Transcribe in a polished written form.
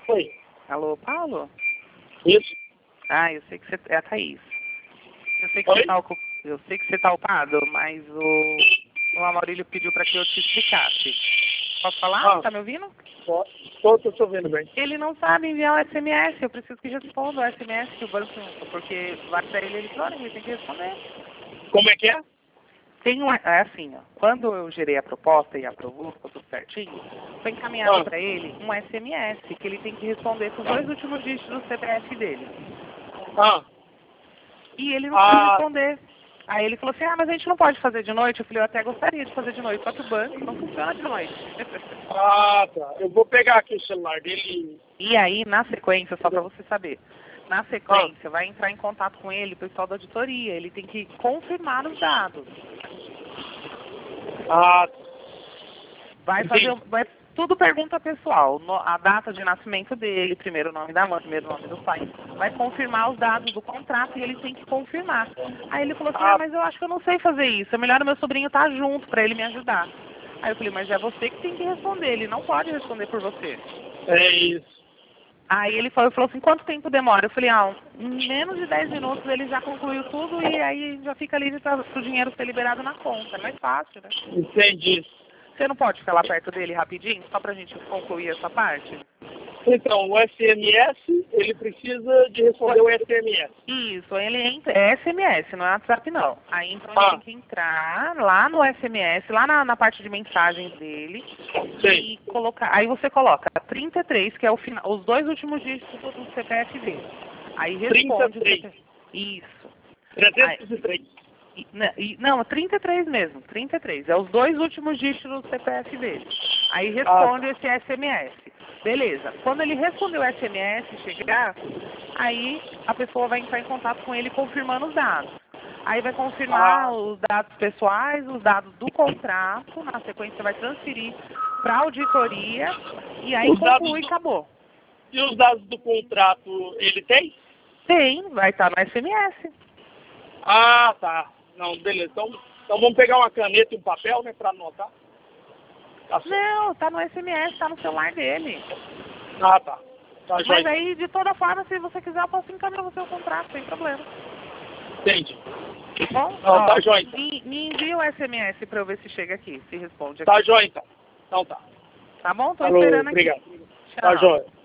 Oi. Alô, Paulo? Isso. Ah, eu sei que você... É a Thaís. Eu sei que você tá eu sei que você tá ocupado, mas o Amaurílio pediu para que eu te explicasse. Posso falar? Tá me ouvindo? Tô te ouvindo bem. Ele não sabe enviar o SMS. Eu preciso que responda o SMS que o banco... Porque vai para ele eletrônico, ele tem que responder. Como é que é? É assim, ó. Quando eu gerei a proposta e aprovou, ficou tudo certinho, foi encaminhado para ele um SMS que ele tem que responder com os 2 últimos dígitos do CPF dele. E ele não pode responder. Aí ele falou assim, mas a gente não pode fazer de noite. Eu falei, eu até gostaria de fazer de noite, só que o banco não funciona de noite. Tá. Eu vou pegar aqui o celular dele. E aí, na sequência, só para você saber, na sequência, vai entrar em contato com ele, o pessoal da auditoria. Ele tem que confirmar os dados. Vai fazer, tudo pergunta pessoal, a data de nascimento dele, primeiro nome da mãe, primeiro nome do pai. Vai confirmar os dados do contrato e ele tem que confirmar. Aí ele falou assim, mas eu acho que eu não sei fazer isso, é melhor o meu sobrinho estar junto para ele me ajudar. Aí eu falei, mas é você que tem que responder, ele não pode responder por você. É isso. Aí ele falou assim, quanto tempo demora? Eu falei, em menos de 10 minutos ele já concluiu tudo e aí já fica livre para o dinheiro ser liberado na conta. É mais fácil, né? Entendi. Você não pode ficar lá perto dele rapidinho, só pra gente concluir essa parte? Então, o SMS, ele precisa de responder o SMS. Isso, ele entra, é SMS, não é WhatsApp não. Aí então ele tem que entrar lá no SMS, lá na parte de mensagens dele. Sim. E colocar. Aí você coloca 33, que é o final, os 2 últimos dígitos do CPF dele. Aí responde 33. Isso. 303. Não, 33 mesmo, 33. É os 2 últimos dígitos do CPF dele. Aí responde esse SMS. Beleza. Quando ele responder o SMS chegar, aí a pessoa vai entrar em contato com ele confirmando os dados. Aí vai confirmar os dados pessoais, os dados do contrato, na sequência vai transferir para a auditoria e aí conclui e acabou. E os dados do contrato, ele tem? Tem, vai estar no SMS. Tá. Não, beleza. Então vamos pegar uma caneta e um papel, né, para anotar. Não, tá no SMS, tá no celular dele. Tá. Mas aí, de toda forma, se você quiser, eu posso encaminhar você o contrato, sem problema. Entendi. Bom? Não, tá jóia, então. Me envia o SMS pra eu ver se chega aqui, se responde aqui. Tá jóia, então. Então tá. Tá bom? Tô Falou, esperando aqui. obrigado. Tchau. Tá jóia.